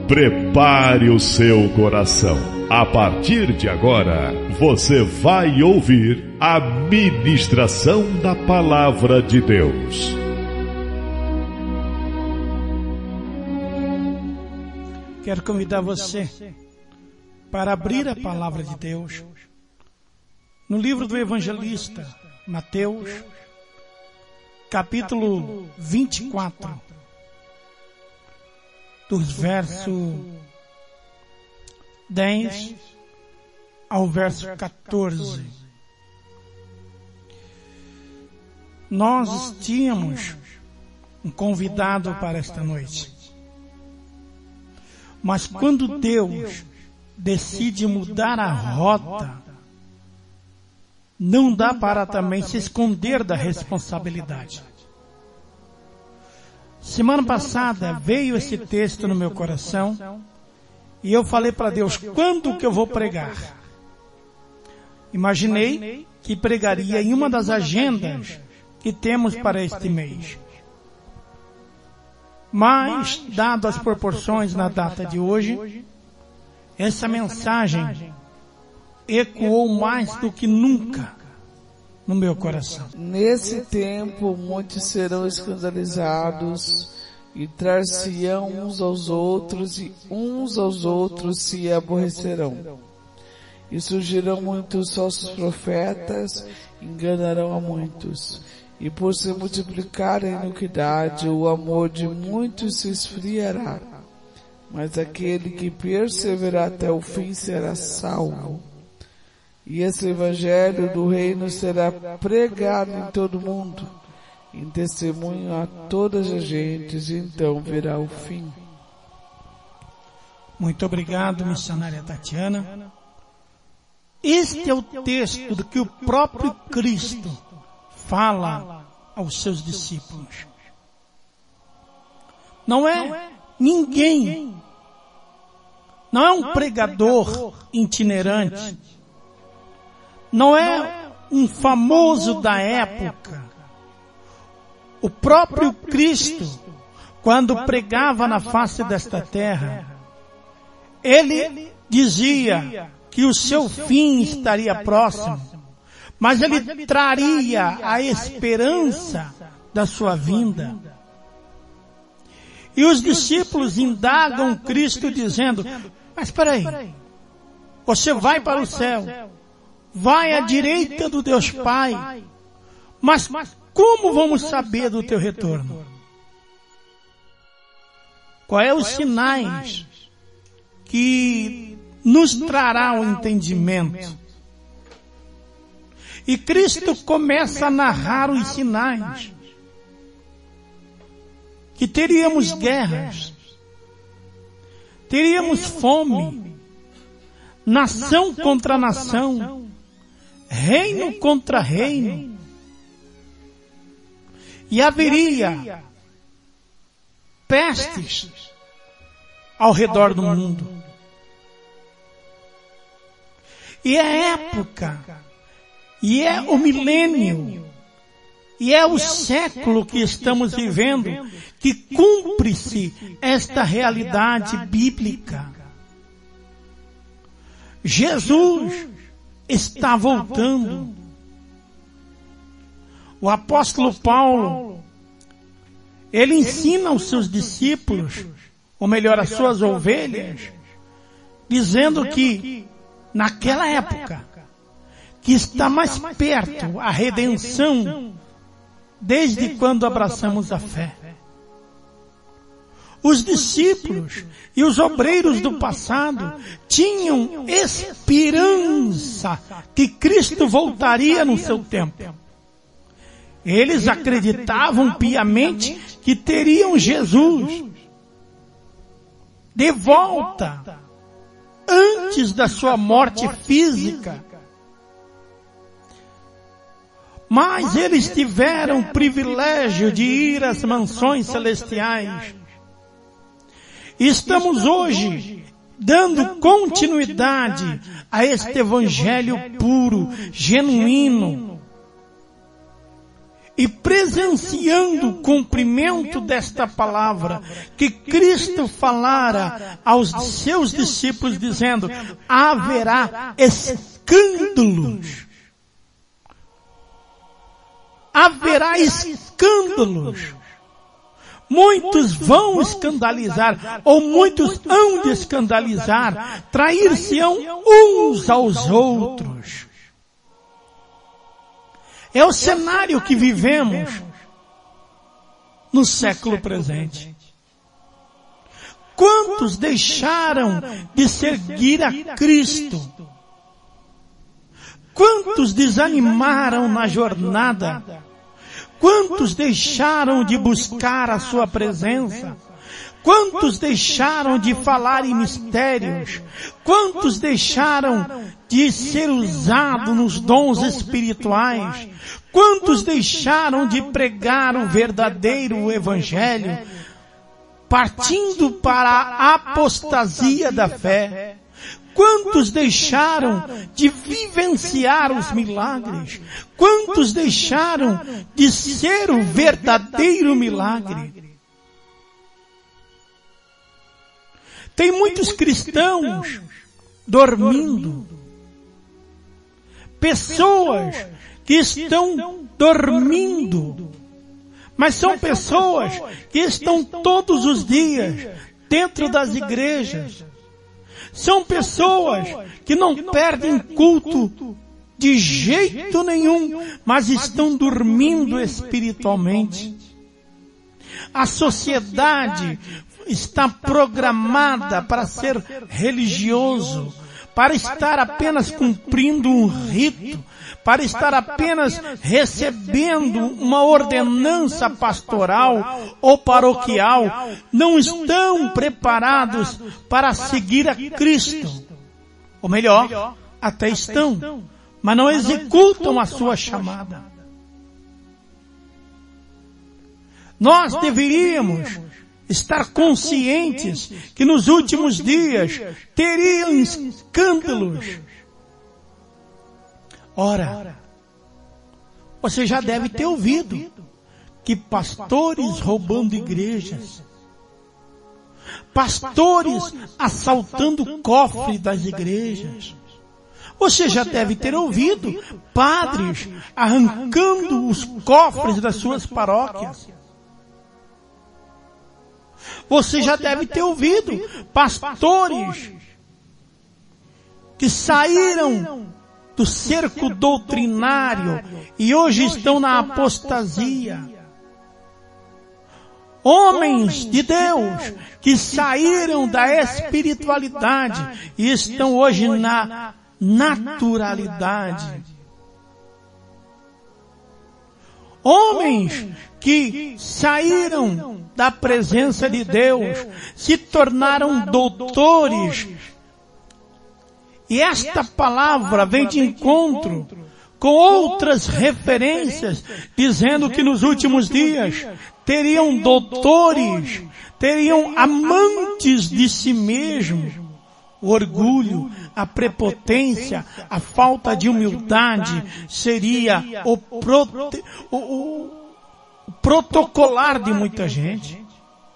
Prepare o seu coração. A partir de agora, você vai ouvir a ministração da Palavra de Deus. Quero convidar você para abrir a Palavra de Deus no livro do evangelista Mateus, capítulo 24, dos versos 10 ao verso 14. Nós tínhamos um convidado para esta noite. Mas quando Deus decide mudar a rota, não dá para também se esconder da responsabilidade. Semana passada veio esse texto no meu coração e eu falei para Deus, quando que eu vou pregar? Imaginei que pregaria em uma das agendas que temos para este mês. Mas, dado as proporções na data de hoje, essa mensagem ecoou mais do que nunca no meu coração. Nesse tempo, muitos serão escandalizados e trar-se-ão uns aos outros, e uns aos outros se aborrecerão. E surgirão muitos falsos profetas, enganarão a muitos. E por se multiplicarem a iniquidade, o amor de muitos se esfriará. Mas aquele que perseverar até o fim será salvo. E esse evangelho do reino será pregado em todo o mundo, em testemunho a todas as gentes, e então virá o fim. Muito obrigado, missionária Tatiana. Este é o texto do que o próprio Cristo fala aos seus discípulos. Não é ninguém, não é um pregador itinerante, não é um famoso da época. O próprio Cristo, quando pregava na face desta terra, ele dizia que o seu fim estaria próximo, mas ele traria a esperança da sua vinda. E os discípulos indagam Cristo dizendo, mas espera aí, você vai para o céu, vai à direita do Deus Pai, mas como vamos saber do teu retorno? Quais são os sinais que nos trará o entendimento? E Cristo começa a narrar os sinais. Que teríamos guerras, teríamos fome, nação contra nação, reino contra reino. E haveria pestes ao redor do mundo. E é época, e é o milênio, e é o século que estamos vivendo, que cumpre-se esta realidade bíblica. Jesus está voltando. O apóstolo Paulo, ele ensina aos seus discípulos, ou melhor, às suas ovelhas, dizendo que naquela época, que está mais perto a redenção, desde quando abraçamos a fé. Os discípulos e os obreiros do passado tinham esperança que Cristo voltaria no seu tempo. Eles acreditavam piamente que teriam Jesus de volta antes da sua morte física. Mas eles tiveram o privilégio de ir às mansões celestiais. Estamos hoje dando continuidade a este evangelho puro, genuíno. e presenciando o cumprimento desta palavra que Cristo falara aos seus discípulos, dizendo: haverá escândalos. Haverá escândalos. Muitos vão escandalizar, ou muitos hão de escandalizar, trair-se-ão uns aos outros. É o cenário que vivemos no século presente. Quantos deixaram de seguir a Cristo? Quantos desanimaram na jornada? Quantos deixaram de buscar a sua presença? Quantos deixaram de falar em mistérios? Quantos deixaram de ser usados nos dons espirituais? Quantos deixaram de pregar o verdadeiro evangelho, partindo para a apostasia da fé? Quantos deixaram de vivenciar os milagres? Quantos deixaram de ser o verdadeiro milagre? Tem muitos cristãos dormindo. Pessoas que estão dormindo. Mas são pessoas que estão todos os dias dentro das igrejas. São pessoas que não perdem culto de jeito nenhum, mas estão dormindo espiritualmente. A sociedade está programada para ser religioso, para estar apenas cumprindo um rito, para estar apenas recebendo uma ordenança pastoral ou paroquial. Não estão preparados para seguir a Cristo. Ou melhor, até estão, mas não executam a sua chamada. Nós deveríamos estar conscientes que nos últimos dias teriam escândalos. Ora, você já deve ter ouvido que pastores roubando igrejas, pastores assaltando o cofre das igrejas. Você já deve ter ouvido padres arrancando os cofres das suas paróquias. Você já deve ter ouvido pastores que saíram do cerco doutrinário e hoje estão na apostasia. Homens de Deus que saíram da espiritualidade e estão hoje na naturalidade. Homens que saíram da presença de Deus, se tornaram doutores. E esta palavra vem de encontro com outras referências, dizendo que nos últimos dias teriam doutores, teriam amantes de si mesmos. O orgulho, a prepotência, a falta de humildade seria o protocolar de muita gente.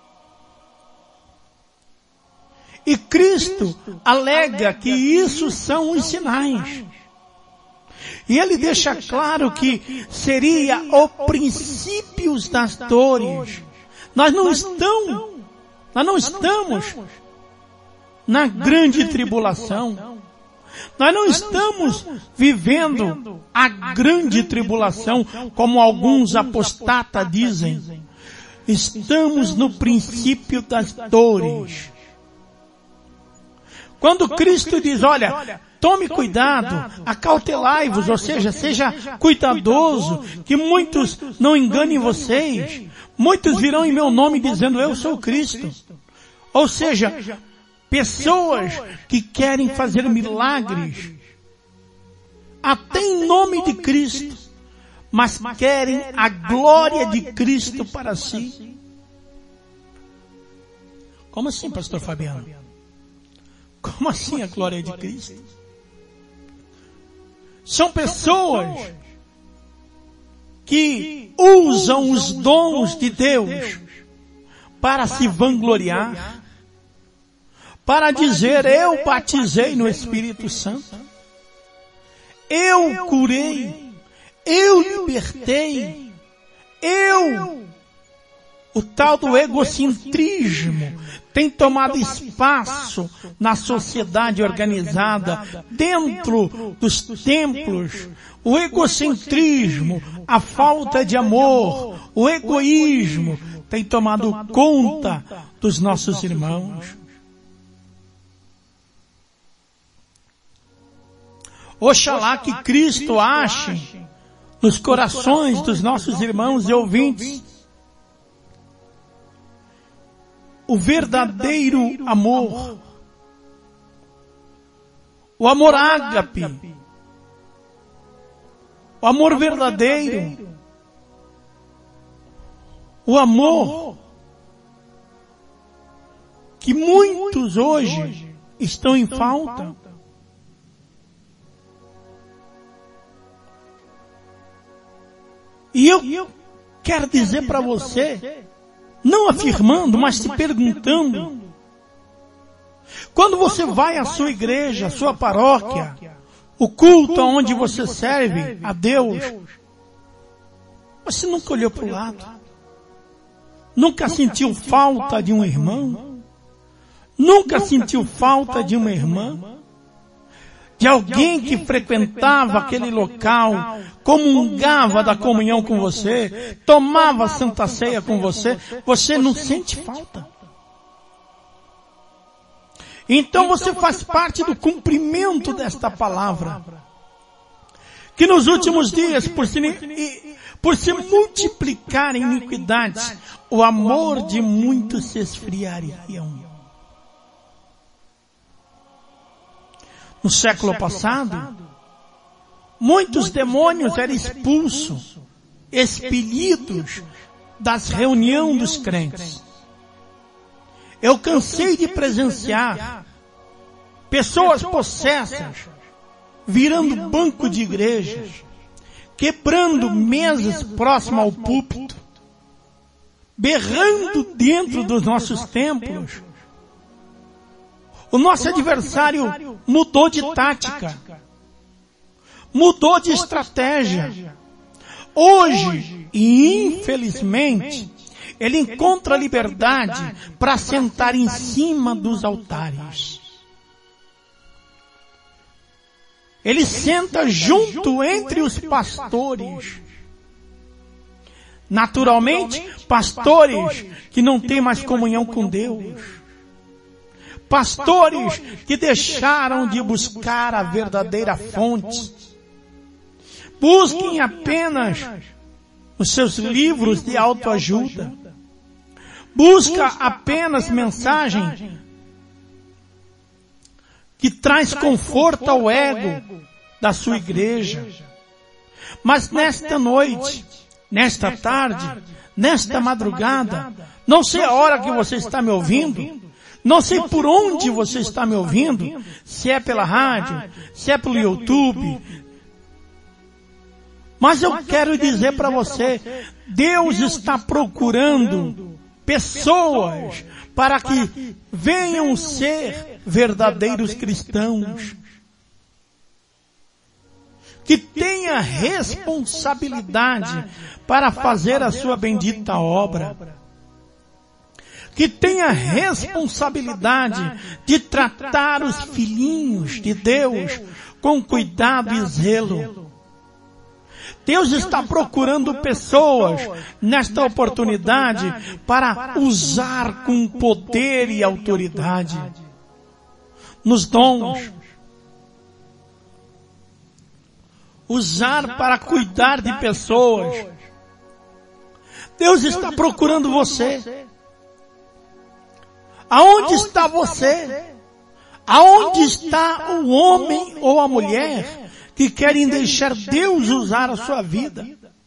E Cristo alega que isso são os sinais. E ele deixa claro que seria o princípio das dores. Nós não estamos na grande tribulação. Nós não estamos vivendo a grande tribulação, como alguns apostatas dizem. Estamos no princípio das dores. Quando Cristo diz, olha, tome cuidado, acautelai-vos, ou seja, seja cuidadoso, que muitos não enganem vocês. Muitos virão em meu nome dizendo, eu sou Cristo. Ou seja, pessoas que querem fazer milagres, até em nome de Cristo, mas querem a glória de Cristo para si. Como assim, pastor Fabiano? Como assim a glória de Cristo? São pessoas que usam os dons de Deus para se vangloriar, para dizer: eu batizei no Espírito Santo, eu curei, eu libertei, o tal do egocentrismo tem tomado espaço na sociedade organizada, dentro dos templos. O egocentrismo, a falta de amor, o egoísmo tem tomado conta dos nossos irmãos. Oxalá que Cristo ache nos corações dos nossos irmãos e ouvintes o verdadeiro amor, o amor ágape, o amor verdadeiro, o amor que muitos hoje estão em falta. E eu quero dizer para você, não afirmando, mas se perguntando, quando você vai à sua igreja, à sua paróquia, o culto onde você serve a Deus, você nunca olhou para o lado, nunca sentiu falta de um irmão, nunca sentiu falta de uma irmã, de alguém que frequentava aquele local, comungava da comunhão com você, tomava a Santa Ceia com você, você não sente falta. Então você faz parte do cumprimento desta palavra, que nos últimos dias, por se multiplicar em iniquidades, o amor de muitos se esfriaria. No século passado, muitos demônios eram expulsos, expelidos das reuniões dos crentes. Eu cansei de presenciar pessoas possessas virando banco de igrejas, quebrando mesas próximas ao púlpito, berrando dentro dos nossos templos. O nosso adversário mudou de tática, mudou de estratégia. Hoje, e infelizmente, ele encontra liberdade para sentar em cima dos altares. Ele senta junto entre os pastores. Naturalmente, pastores que não têm mais comunhão com Deus. Pastores que deixaram de buscar a verdadeira fonte. Busquem apenas os seus livros de autoajuda. Busca apenas mensagem que traz conforto ao ego da sua igreja. Mas nesta noite, nesta tarde, nesta madrugada, não sei a hora que você está me ouvindo, não sei por onde você está me ouvindo, se é pela rádio, se é pelo YouTube, mas eu quero dizer para você, Deus está procurando pessoas para que venham ser verdadeiros cristãos, que tenha responsabilidade para fazer a sua bendita obra, que tenha responsabilidade de tratar os filhinhos de Deus com cuidado e zelo. Deus está procurando pessoas nesta oportunidade para usar com poder e autoridade nos dons, usar para cuidar de pessoas. Deus está procurando você. Aonde está você? Aonde está o homem ou a mulher que querem deixar Deus usar a sua vida?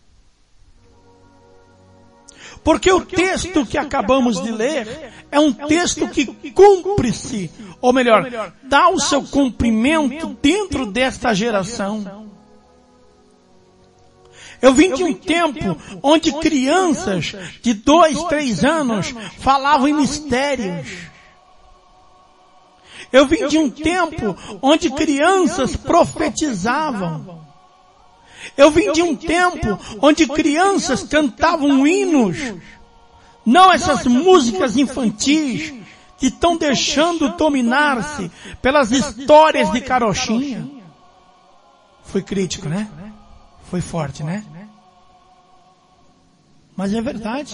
Porque o texto que acabamos de ler é um texto que cumpre-se, ou melhor, dá o seu cumprimento dentro desta geração. Eu vim de um tempo onde crianças de 2, 3 anos falavam em mistérios. Eu vim de um tempo onde crianças profetizavam. Eu vim de um tempo onde crianças cantavam hinos. Não essas músicas infantis que estão deixando dominar-se pelas histórias de carochinha. Foi crítico, né? Foi forte, né? Mas é verdade.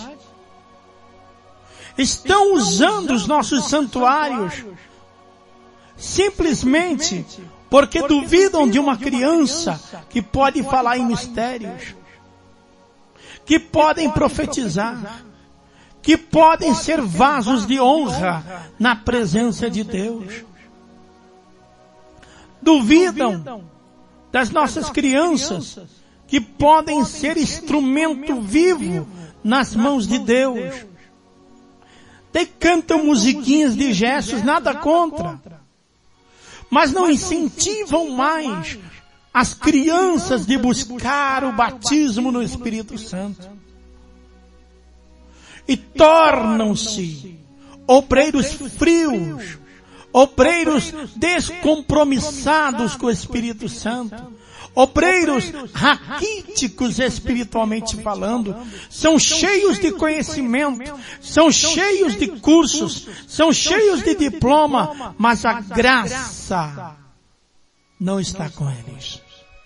Estão usando os nossos santuários simplesmente porque duvidam de uma criança que pode falar em mistérios, que podem profetizar, que podem ser vasos de honra na presença de Deus. Duvidam das nossas crianças que podem ser instrumento vivo nas mãos de Deus. Daí cantam musiquinhas de gestos, nada contra. Mas não incentivam mais as crianças de buscar o batismo no Espírito Santo. E tornam-se obreiros frios, obreiros descompromissados com o Espírito Santo, obreiros raquíticos espiritualmente falando, são cheios de conhecimento, são cheios de cursos, são cheios de diploma, mas a graça não está com eles.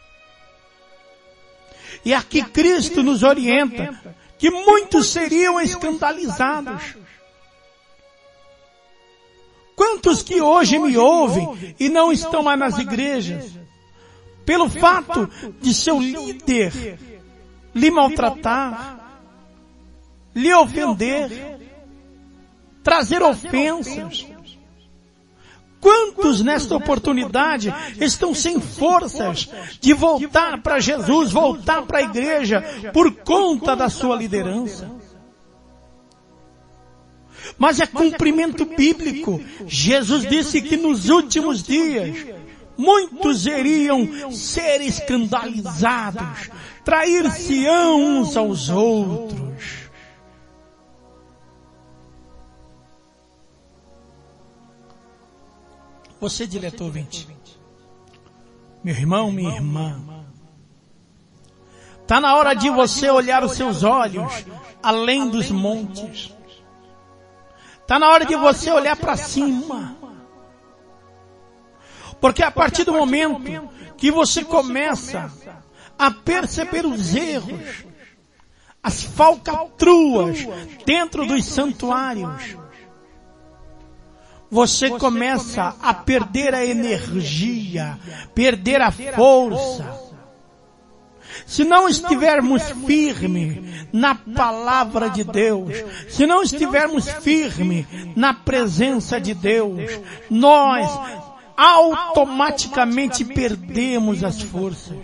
E aqui Cristo nos orienta que muitos seriam escandalizados. Quantos que hoje me ouvem e não estão mais nas igrejas, pelo fato de seu líder lhe maltratar, lhe ofender, trazer ofensas? Quantos nesta oportunidade estão sem forças de voltar para Jesus, voltar para a igreja por conta da sua liderança? Mas é cumprimento bíblico. Jesus disse que nos últimos dias muitos iriam ser escandalizados, trair-se-ão uns aos outros. Você, diretor ouvinte, meu irmão, minha irmã, está na hora de você olhar os seus olhos além dos montes. Está na hora de você olhar para cima. Porque a partir do momento que você começa a perceber os erros, as falcatruas dentro dos santuários, você começa a perder a energia, perder a força. Se não estivermos firmes na palavra de Deus, se não estivermos firmes na presença de Deus, nós automaticamente perdemos as forças.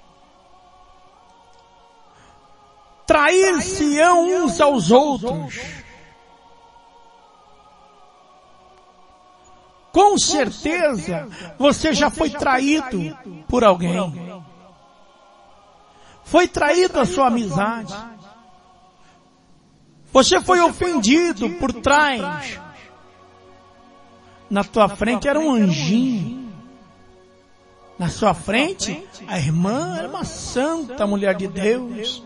Trair-se-ão uns aos outros. Com certeza, você já foi traído por alguém. Foi traído a sua amizade. Você foi ofendido por trás. Na tua frente era um anjinho. Na sua frente, a irmã era uma santa mulher de Deus.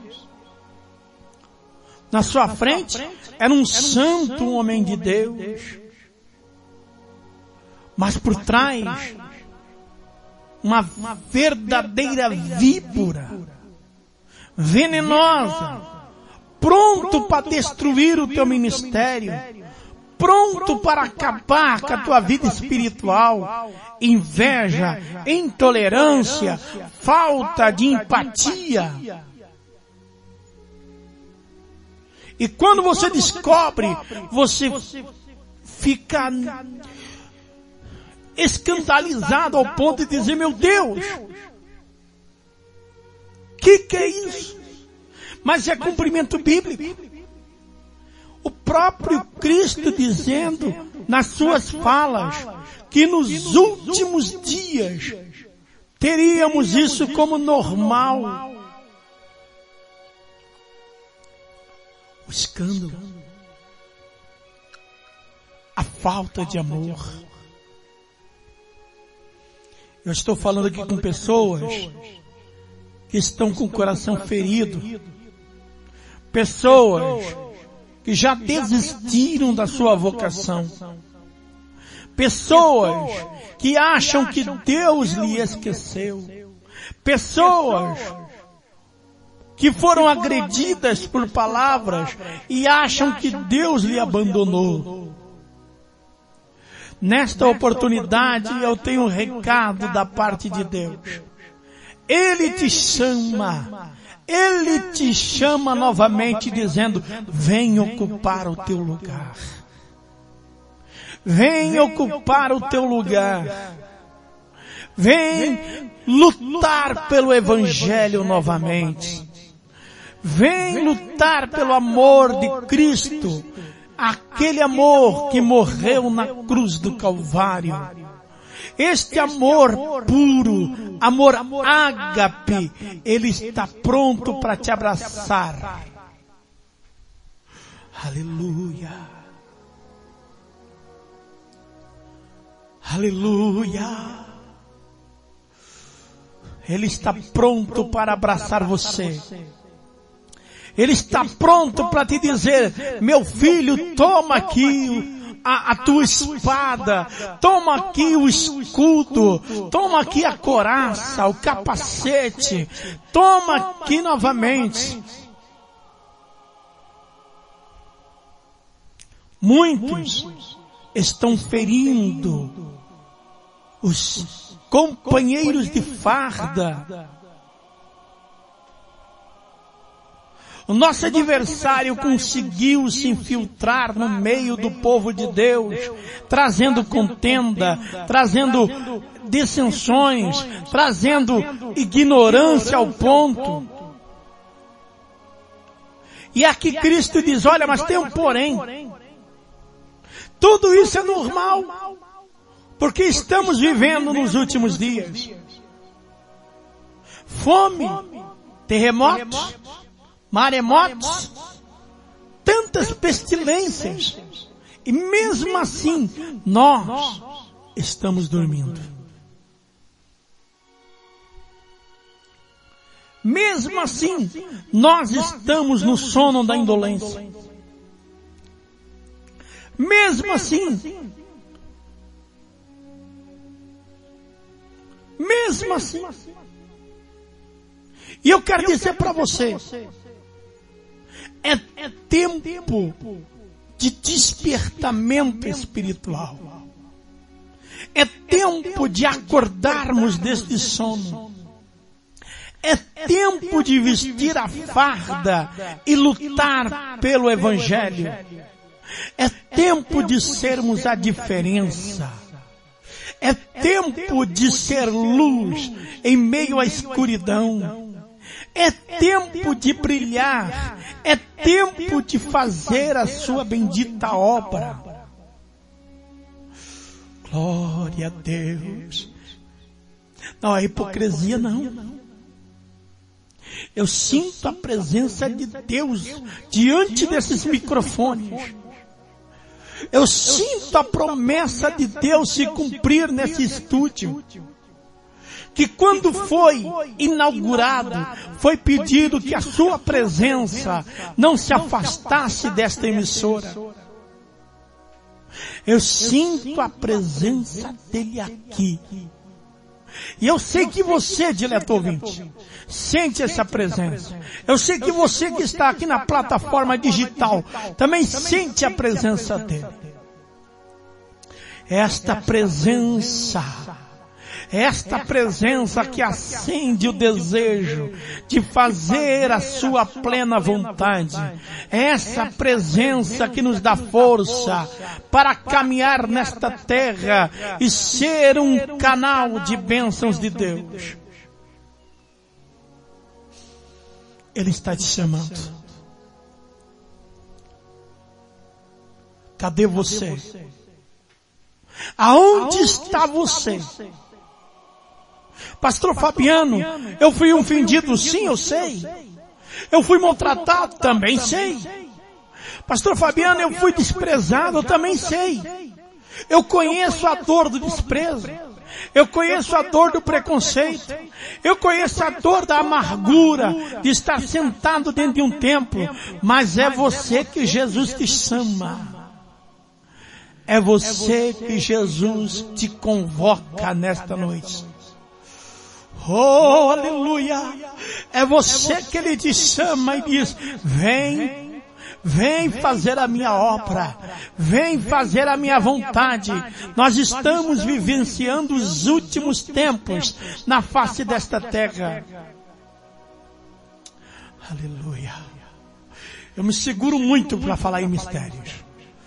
Na sua frente, era um santo, um homem de Deus. Mas por trás, uma verdadeira víbora, venenosa, pronto para destruir o teu ministério, pronto para acabar com a tua vida espiritual. Inveja, intolerância, falta de empatia. E quando você descobre, você fica escandalizado ao ponto de dizer, meu Deus, que é isso? Mas é cumprimento bíblico. O próprio Cristo dizendo nas suas falas que nos últimos dias teríamos isso como normal. o escândalo, a falta de amor. Eu estou falando aqui com pessoas que estão com o coração ferido, pessoas que já desistiram da sua vocação, pessoas que acham que Deus lhe esqueceu, pessoas que foram agredidas por palavras e acham que Deus lhe abandonou. Nesta oportunidade eu tenho um recado da parte de Deus. Ele te chama novamente dizendo, vem ocupar o teu lugar. Vem ocupar o teu lugar. Vem lutar pelo Evangelho novamente. Vem lutar pelo amor de Cristo. Aquele amor que morreu na cruz do Calvário. Este amor puro, amor ágape, Ele está pronto para te abraçar. Aleluia. Aleluia. Ele está pronto para abraçar você. Ele está pronto para te dizer, meu filho, toma aqui a tua espada, toma aqui o escudo, toma aqui a couraça, o capacete, toma aqui novamente. Muitos estão ferindo os companheiros de farda. O nosso adversário conseguiu se infiltrar no meio do povo de Deus, trazendo contenda, trazendo dissensões, trazendo ignorância ao ponto. E aqui Cristo diz, olha, mas tem um porém. Tudo isso é normal, porque estamos vivendo nos últimos dias. Fome, terremotos, maremotos, tantas pestilências, e mesmo assim, nós estamos dormindo. Mesmo assim, nós estamos no sono da indolência. Mesmo assim, e eu quero dizer para você, é tempo de despertamento espiritual. É tempo de acordarmos deste sono. É tempo de vestir a farda e lutar pelo Evangelho. É tempo de sermos a diferença. É tempo de ser luz em meio à escuridão. É tempo de brilhar. É tempo de fazer a sua bendita obra. Glória a Deus. Não é hipocrisia, não. Eu sinto a presença de Deus diante desses microfones. Eu sinto a promessa de Deus se cumprir nesse estúdio. Que quando foi inaugurado, foi pedido que a sua presença não se afastasse desta emissora. Eu sinto a presença dele aqui. E eu sei que você, dileto ouvinte, sente essa presença. Eu sei que você que está aqui na plataforma digital também sente a presença dele. Esta presença que acende o desejo de fazer a sua plena vontade. Essa presença que nos dá força para caminhar nesta terra e ser um canal de bênçãos de Deus. Ele está te chamando. Cadê você? Aonde está você? Pastor Fabiano, eu fui ofendido, sim, eu sei. Eu fui maltratado, também sei. Pastor Fabiano, eu fui desprezado, eu também sei. Eu conheço a dor do desprezo. Eu conheço a dor do preconceito. Eu conheço a dor da amargura de estar sentado dentro de um templo. Mas é você que Jesus te chama. É você que Jesus te convoca nesta noite. Oh, aleluia! É você que Ele te chama e diz, vem fazer a minha obra, vem fazer a minha vontade. Nós estamos vivenciando os últimos tempos na face desta terra. Aleluia! Eu me seguro muito para falar em mistérios.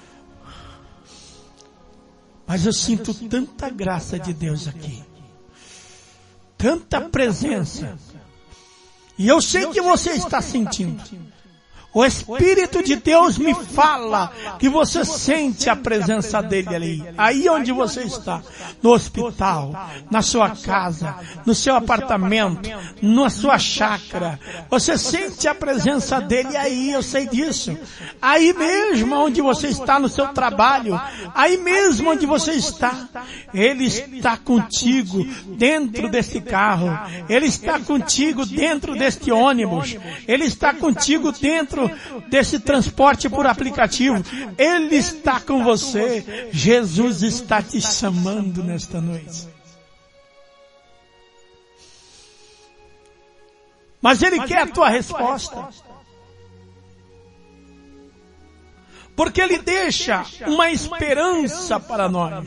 Mas eu sinto tanta graça de Deus aqui. Tanta presença. E eu sei que você está sentindo. O Espírito de Deus me fala que você sente a presença dele ali. Aí onde você está. No hospital, na sua casa, no seu apartamento, na sua chácara. Você sente a presença dele aí, eu sei disso. Aí mesmo onde você está no seu trabalho. Aí mesmo onde você está. Ele está contigo dentro deste carro. Ele está contigo dentro deste ônibus. Ele está contigo dentro desse transporte por aplicativo. Ele está com você. Jesus está te chamando nesta noite. Mas Ele quer a tua resposta. Porque Ele deixa uma esperança para nós.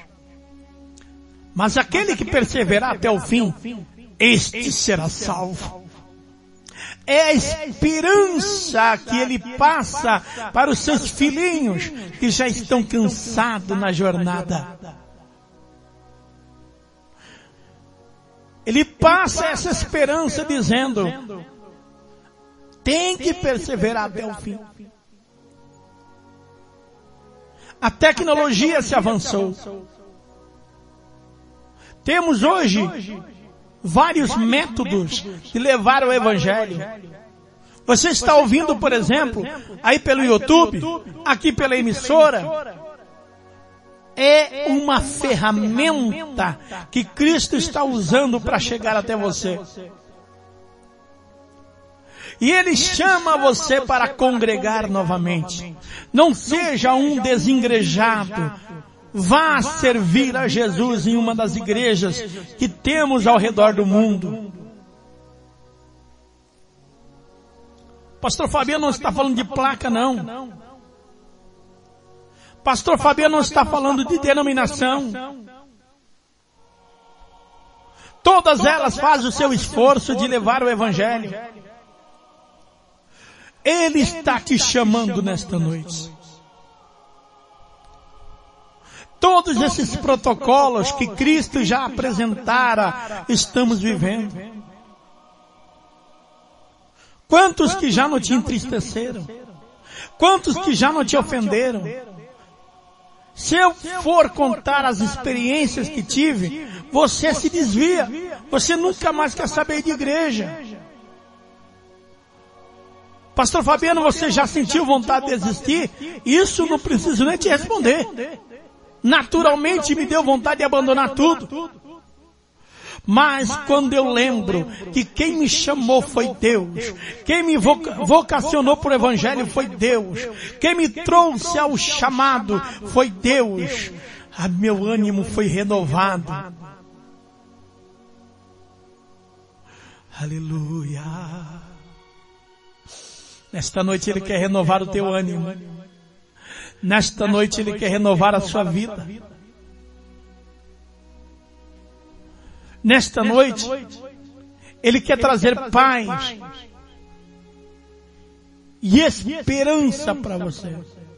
Mas aquele que perseverar até o fim, este será salvo. É a esperança que Ele passa para os seus filhinhos que já estão cansados na jornada. Ele passa essa esperança dizendo, tem que perseverar até o fim. A tecnologia se avançou. Temos hoje vários métodos de levar o Evangelho. Você está ouvindo, por exemplo, aí pelo YouTube, aqui pela emissora. É uma ferramenta que Cristo está usando para chegar até você. E Ele chama você para congregar novamente. Não seja um desengrejado. Vá servir a Jesus em uma das igrejas que temos ao redor do mundo. Pastor Fabiano não está falando de placa, não. Pastor Fabiano não está falando de denominação. Todas elas fazem o seu esforço de levar o Evangelho. Ele está te chamando nesta noite. Todos esses protocolos que Cristo já apresentara, estamos vivendo. Quantos que já não te entristeceram? Quantos que já não te ofenderam? Se eu for contar as experiências que tive, você se desvia. Você nunca mais quer saber de igreja. Pastor Fabiano, você já sentiu vontade de desistir? Isso não preciso nem te responder. Naturalmente me deu vontade de abandonar tudo. Mas quando eu lembro que quem me chamou foi Deus, quem me vocacionou para o Evangelho foi Deus, quem me trouxe ao chamado foi Deus, meu ânimo foi renovado. Aleluia. Nesta noite Ele quer renovar o teu ânimo. Nesta noite Ele quer renovar a sua vida. Nesta noite Ele quer trazer paz e esperança para você.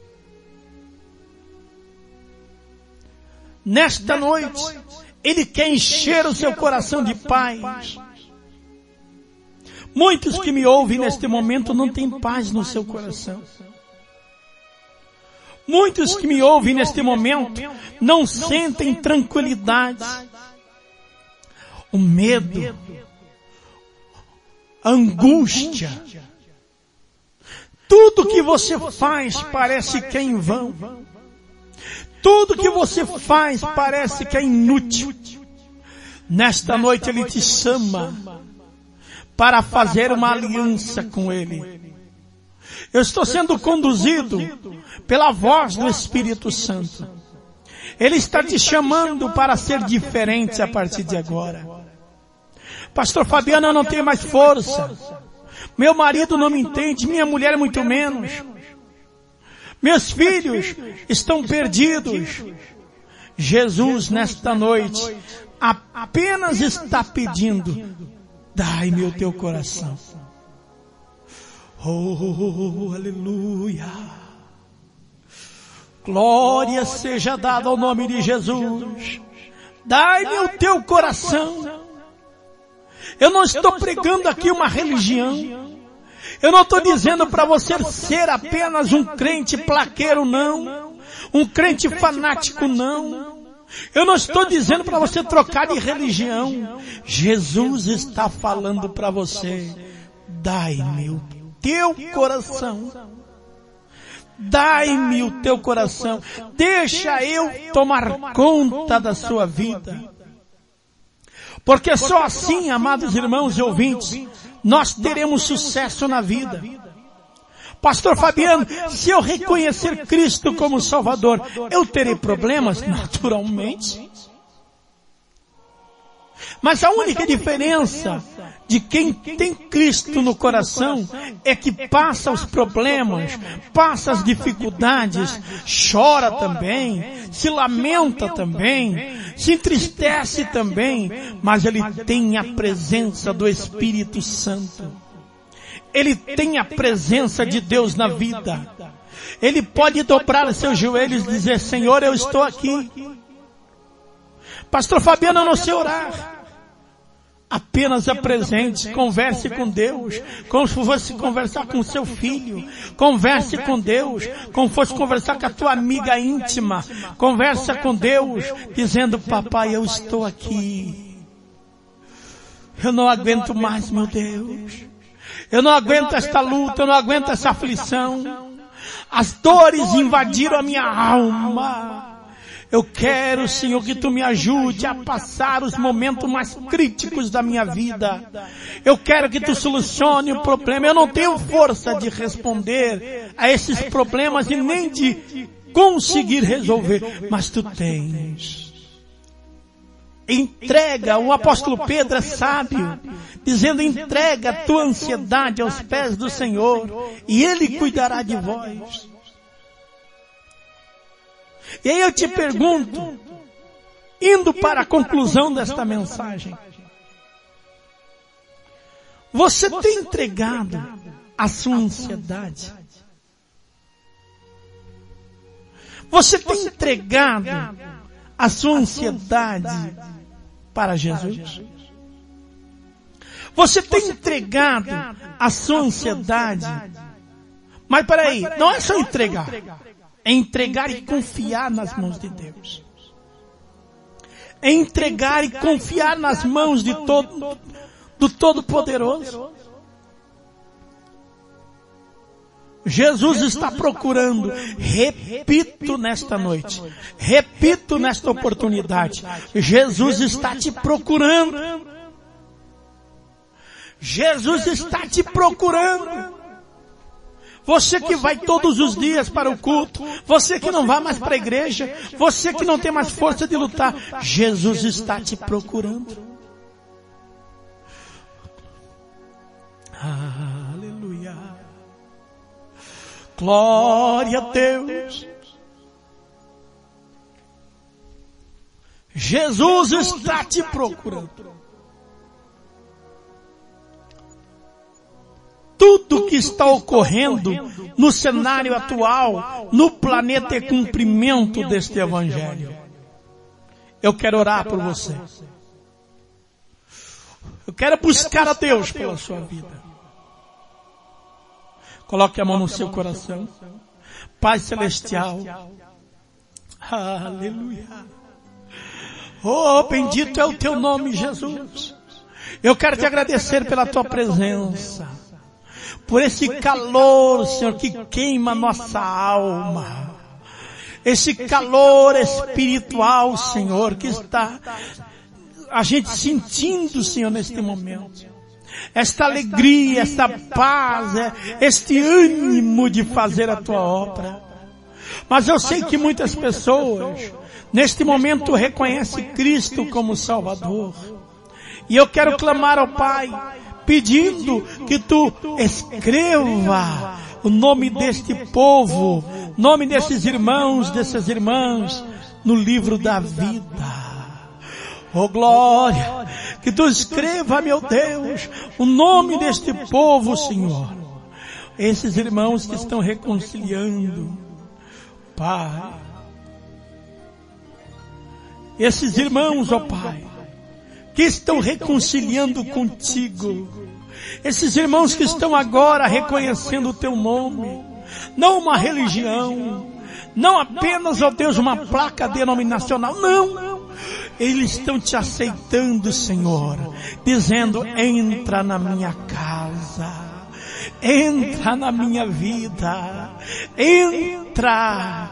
Nesta noite Ele quer encher o seu coração de paz. Muitos que me ouvem neste momento não têm paz no seu coração. Muitos que me ouvem neste momento não sentem tranquilidade. O medo, a angústia, tudo tudo que você faz parece que é em vão. Tudo que você faz parece que é inútil. Nesta noite Ele te chama para fazer uma aliança com Ele. Eu estou sendo conduzido pela voz do Espírito Santo. Ele está te chamando para ser diferente a partir de agora. Pastor Fabiano, eu não tenho mais força. Meu marido não me entende, minha mulher muito menos. Meus filhos estão perdidos. Jesus, nesta noite, apenas está pedindo: dai-me o teu coração. Oh, aleluia. Glória seja dada ao nome de Jesus. Dai-me o teu coração. Eu não estou pregando aqui uma religião. Eu não estou dizendo para você ser apenas um crente plaqueiro, não. Um crente fanático, não. Eu não estou dizendo para você trocar de religião. Jesus está falando para você: dai-me o teu coração. Dai-me o teu coração. Deixa eu tomar conta da sua vida. Porque só assim, amados irmãos e ouvintes, nós teremos sucesso na vida. Pastor Fabiano, se eu reconhecer Cristo como Salvador, eu terei problemas? Naturalmente. Mas a única diferença de quem tem Cristo no coração é que passa os problemas, passa as dificuldades, chora também, se lamenta também, se entristece também, mas ele tem a presença do Espírito Santo. Ele tem a presença de Deus na vida. Ele pode dobrar seus joelhos e dizer: Senhor, eu estou aqui. Pastor Fabiano, eu não sei orar. Apenas apresente, converse com Deus, como se fosse conversar com seu filho. Converse com Deus, como fosse conversar com a tua amiga íntima. Conversa com Deus, dizendo: papai, eu estou aqui. Eu não aguento mais, meu Deus. Eu não aguento esta luta, eu não aguento essa aflição. As dores invadiram a minha alma. Eu quero, Senhor, que Tu me ajude a passar os momentos mais críticos da minha vida. Eu quero que Tu solucione o problema. Eu não tenho força de responder a esses problemas e nem de conseguir resolver, mas Tu tens. Entrega, o apóstolo Pedro é sábio, dizendo: entrega a tua ansiedade aos pés do Senhor e Ele cuidará de vós. E aí eu te pergunto, indo para a conclusão desta mensagem, você tem entregado a sua ansiedade? Você tem entregado a sua ansiedade para Jesus? Você tem entregado a sua ansiedade? Mas peraí, não é só entregar. É entregar e confiar nas mãos de Deus. É entregar e confiar nas mãos do Todo-Poderoso. Jesus está procurando, repito nesta noite, repito nesta oportunidade, Jesus está te procurando. Jesus está te procurando. Você que vai todos os dias para o culto, você que não vai mais para a igreja, você que não tem mais força de lutar, Jesus está te procurando. Aleluia. Glória a Deus. Jesus está te procurando. Tudo que está ocorrendo no cenário atual, no planeta, é cumprimento deste Evangelho. Eu quero orar por você. Eu quero buscar a Deus pela sua vida. Coloque a mão no seu coração. Pai Celestial. Aleluia. Oh, bendito é o teu nome, Jesus. Eu quero te agradecer pela tua presença. por esse calor, Senhor, que queima a nossa alma. Esse calor espiritual, Senhor, que está a gente sentindo, Senhor, neste momento. Esta alegria, esta paz, este ânimo de fazer a tua obra. Mas eu sei que muitas pessoas, neste momento, reconhecem Cristo como Salvador. E eu quero clamar ao Pai, pedindo que tu escreva o nome deste povo, nome desses irmãos, dessas irmãs, no livro da vida. Oh glória, que tu escreva, meu Deus, o nome deste povo, Senhor. Esses irmãos que estão reconciliando, Pai. Esses irmãos, ó Pai, que estão reconciliando contigo. Esses irmãos que estão agora reconhecendo o teu nome. Não uma religião, não apenas, ó Deus, uma placa denominacional, não. Eles estão te aceitando, Senhor, dizendo, entra na minha casa, entra na minha vida, entra,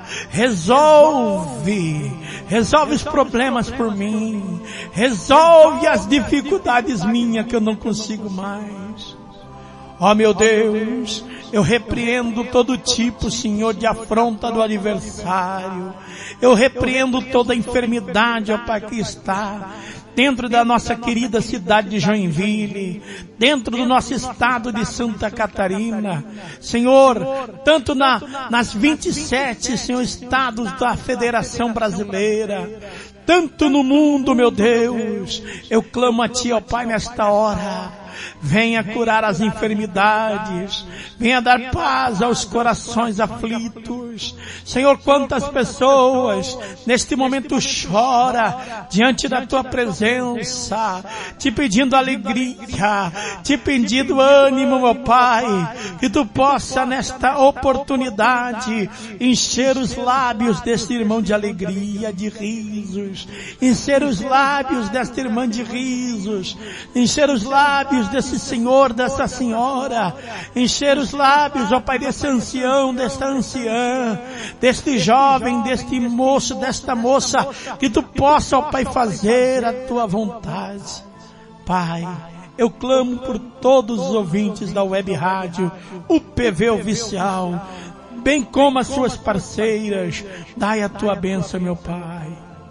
resolve os problemas por mim, resolve as dificuldades minhas que eu não consigo mais. Ó meu Deus, eu repreendo todo tipo, Senhor, de afronta do adversário. Eu repreendo toda enfermidade, ó Pai, que está dentro da nossa querida cidade de Joinville, dentro do nosso estado de Santa Catarina. Senhor, tanto nas 27, Senhor, estados da Federação Brasileira, tanto no mundo, meu Deus, eu clamo a Ti, ó Pai, nesta hora. Venha curar as enfermidades, venha dar paz aos corações aflitos. Senhor, quantas pessoas neste momento chora diante da Tua presença, te pedindo alegria, te pedindo ânimo, meu Pai, que Tu possa nesta oportunidade encher os lábios deste irmão de alegria, de risos, encher os lábios desta irmã de risos, encher os lábios desse senhor, dessa senhora, encher os lábios, ó Pai, desse ancião, desta anciã, deste jovem, deste moço, desta moça, que Tu possa, ó Pai, fazer a Tua vontade. Pai, eu clamo por todos os ouvintes da web rádio, o PV Oficial, bem como as suas parceiras. Dai a Tua bênção, meu Pai.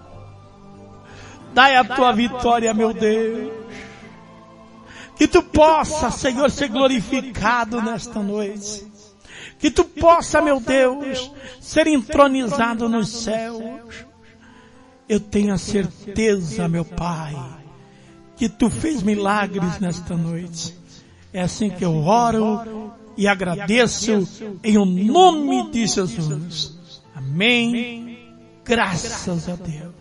Dai a Tua vitória, meu Deus. Que Tu possa, Senhor, ser glorificado nesta noite. Que Tu possa, meu Deus, ser entronizado nos céus. Eu tenho a certeza, meu Pai, que Tu fez milagres nesta noite. É assim que eu oro e agradeço em o nome de Jesus. Amém. Graças a Deus.